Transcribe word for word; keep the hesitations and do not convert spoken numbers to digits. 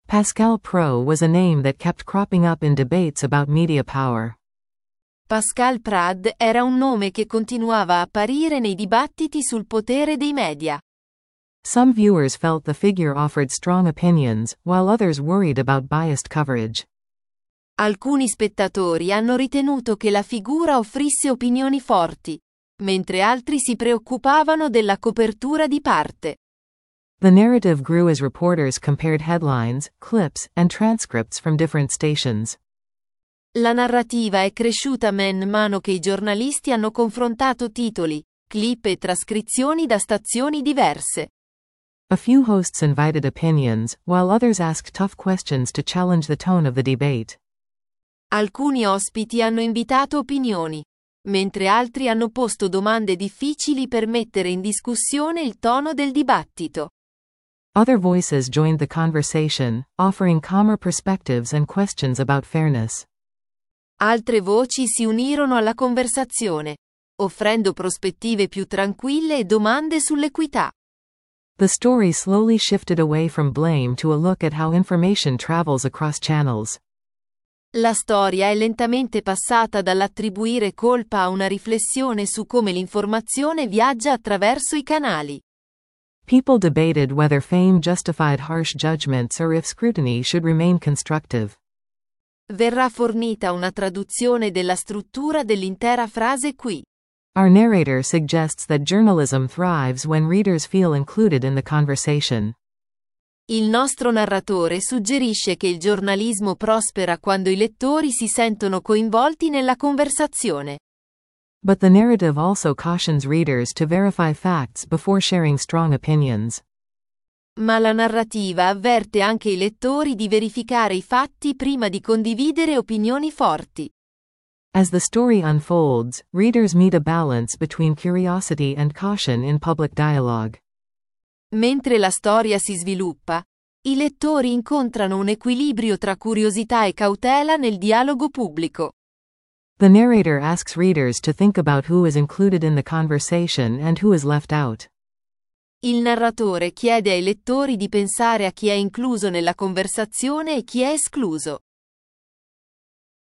Pascal Pro was a name that kept cropping up in debates about media power. Pascal Prad era un nome che continuava a apparire nei dibattiti sul potere dei media. Some viewers felt the figure offered strong opinions, while others worried about biased coverage. Alcuni spettatori hanno ritenuto che la figura offrisse opinioni forti, mentre altri si preoccupavano della copertura di parte. The narrative grew as reporters compared headlines, clips, and transcripts from different stations. La narrativa è cresciuta man mano che i giornalisti hanno confrontato titoli, clip e trascrizioni da stazioni diverse. A few hosts invited opinions, while others asked tough questions to challenge the tone of the debate. Alcuni ospiti hanno invitato opinioni, mentre altri hanno posto domande difficili per mettere in discussione il tono del dibattito. Other voices joined the conversation, offering calmer perspectives and questions about fairness. Altre voci si unirono alla conversazione, offrendo prospettive più tranquille e domande sull'equità. The story slowly shifted away from blame to a look at how information travels across channels. La storia è lentamente passata dall'attribuire colpa a una riflessione su come l'informazione viaggia attraverso i canali. People debated whether fame justified harsh judgments or if scrutiny should remain constructive. Verrà fornita una traduzione della struttura dell'intera frase qui. Our narrator suggests that journalism thrives when readers feel included in the conversation. Il nostro narratore suggerisce che il giornalismo prospera quando i lettori si sentono coinvolti nella conversazione. But the narrative also cautions readers to verify facts before sharing strong opinions. Ma la narrativa avverte anche i lettori di verificare i fatti prima di condividere opinioni forti. As the story unfolds, readers meet a balance between curiosity and caution in public dialogue. Mentre la storia si sviluppa, i lettori incontrano un equilibrio tra curiosità e cautela nel dialogo pubblico. The narrator asks readers to think about who is included in the conversation and who is left out. Il narratore chiede ai lettori di pensare a chi è incluso nella conversazione e chi è escluso.